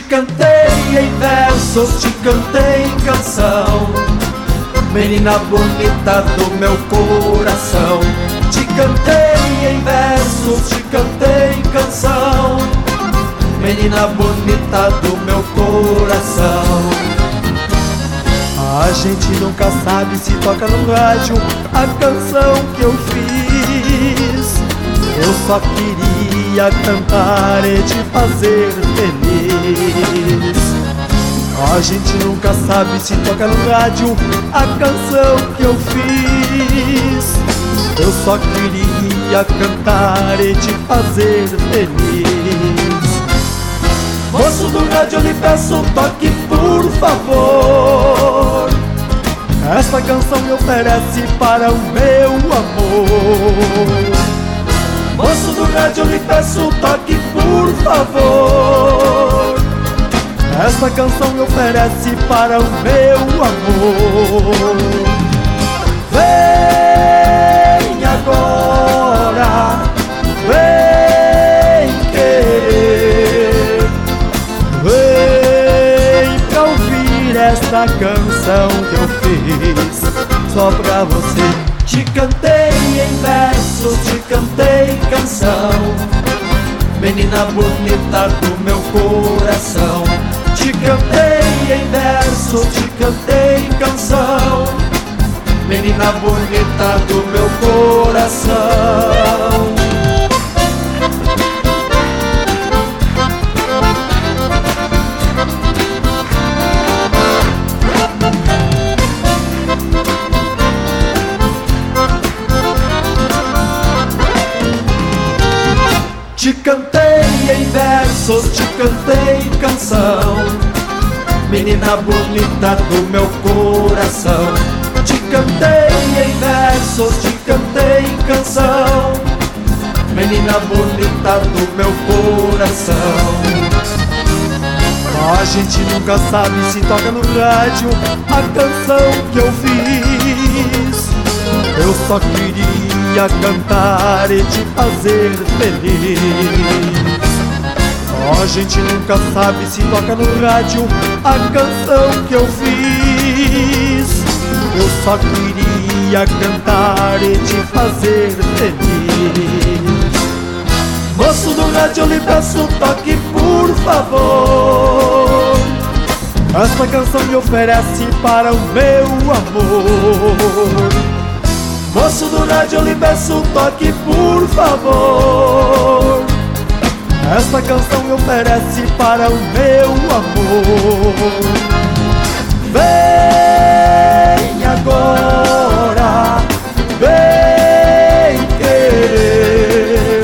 cantei em versos, te cantei em canção, menina bonita do meu coração. Te cantei em versos, te cantei em canção, menina bonita do meu coração. A gente nunca sabe se toca no rádio a canção que eu fiz. Eu só queria cantar e te fazer feliz. A gente nunca sabe se toca no rádio a canção que eu fiz. Eu só queria cantar e te fazer feliz. Moço do rádio, eu lhe peço, toque por favor. Esta canção me oferece para o meu amor. Moço do rádio, eu lhe peço, toque por favor. Esta canção me oferece para o meu amor. Vem agora, vem querer, vem pra ouvir esta canção que eu fiz só pra você. Te cantei em versos, te cantei em canção, menina bonita do meu coração. Te cantei em versos, te cantei em canção, menina bonita do meu coração. Te cantei em versos, te cantei em canção, menina bonita do meu coração. Te cantei em versos, te cantei em canção, menina bonita do meu coração. A gente nunca sabe se toca no rádio a canção que eu fiz. Eu só queria cantar e te fazer feliz. A gente nunca sabe se toca no rádio a canção que eu fiz. Eu só queria cantar e te fazer feliz. Moço do rádio, eu lhe peço, toque por favor. Esta canção me oferece para o meu amor. Moço do rádio, eu lhe peço, toque por favor. Esta canção me oferece para o meu amor. Vem agora, vem querer,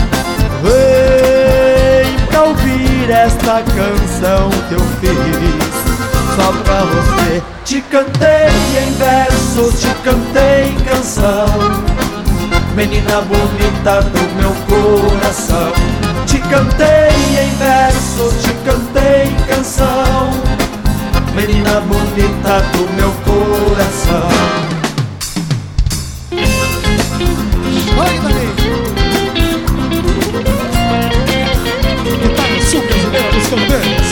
vem pra ouvir esta canção que eu fiz só pra você. Te cantei em versos, te cantei em canção, menina bonita do meu coração. Te cantei em versos, te cantei em canção, menina bonita do meu coração. Oi, Dani! Guitarra sul brasileira dos cantores.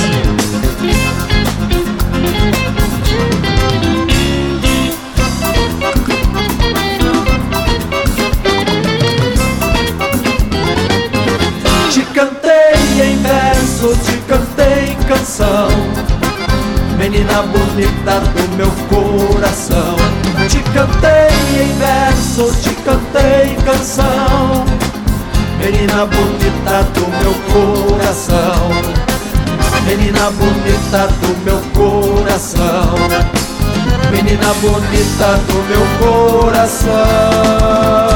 Te cantei em versos, te cantei em canção, menina bonita do meu coração. Te cantei em versos, te cantei em canção, menina bonita do meu coração. Menina bonita do meu coração, menina bonita do meu coração.